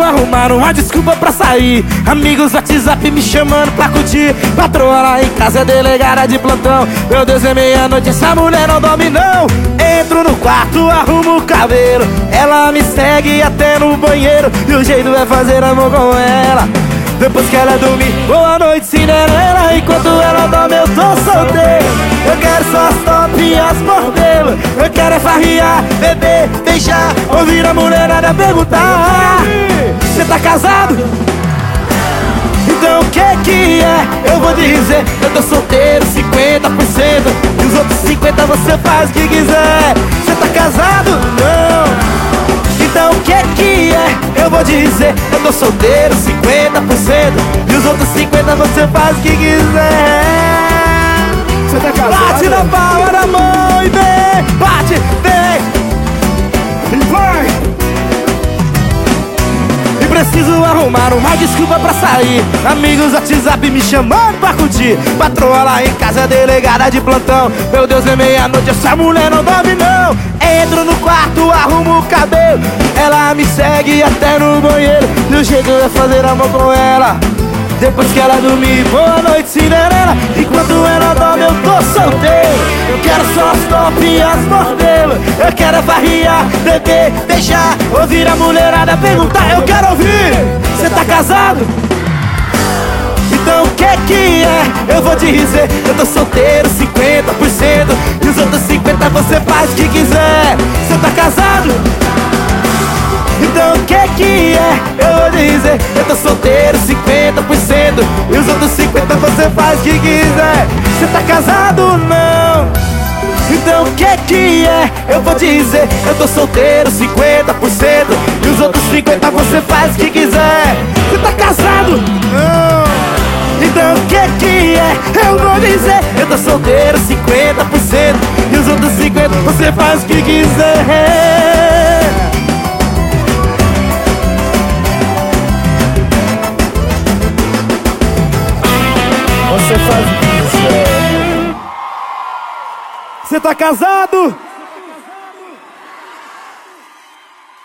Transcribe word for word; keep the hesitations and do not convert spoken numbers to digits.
arrumar uma desculpa pra sair. Amigos, WhatsApp me chamando pra curtir. Patroa lá em casa é delegada de plantão. Meu Deus, é meia-noite, essa mulher não dorme não. Entro no quarto, arrumo o cabelo. Ela me segue até no banheiro. E o jeito é fazer amor com ela. Depois que ela dormir, boa noite, Cinderela. Enquanto ela dorme, eu tô solteiro. Eu quero só as top e as modelos. Eu quero é farriar, beber, beijar, ouvir a mulherada perguntar: cê tá casado? Então o que que é? Eu vou dizer, eu tô solteiro cinquenta por cento. E os outros cinquenta por cento você faz o que quiser. Cê tá casado? Não. Então o que que é? Eu vou dizer, eu tô solteiro cinquenta por cento. E os outros cinquenta por cento você faz o que quiser. Você tá casado? Bate na palma da mão e vem, bate, vem e vai! E preciso arrumar uma desculpa pra sair. Amigos, WhatsApp me chamando pra curtir. Patroa lá em casa é delegada de plantão. Meu Deus, é meia-noite, essa mulher não dorme não. Entro no quarto, arrumo o cabelo. Ela me segue até no banheiro. E o jeito é fazer amor com ela. Depois que ela dormir, boa noite, Cinderela. Enquanto ela dorme, eu tô solteiro. Eu quero só as top e as modelos. Eu quero é farriar, beber, beijar, ouvir a mulherada perguntar. Eu quero ouvir, cê tá casado? Então o que que é? Eu vou dizer, eu tô solteiro cinquenta por cento. E os outros cinquenta por cento você faz o que quiser. Cê tá casado? Então o que que é? Eu vou dizer, eu tô solteiro cinquenta por cento. E os outros cinquenta por cento você faz o que quiser. Cê tá casado? Não. Então o que que é? Eu vou dizer, eu tô solteiro cinquenta por cento. E os outros cinquenta por cento você faz o que quiser. Cê tá casado? Não. Então o que que é? Eu vou dizer, eu tô solteiro cinquenta por cento. E os outros cinquenta por cento você faz o que quiser. Você faz o que quiser. Você tá casado?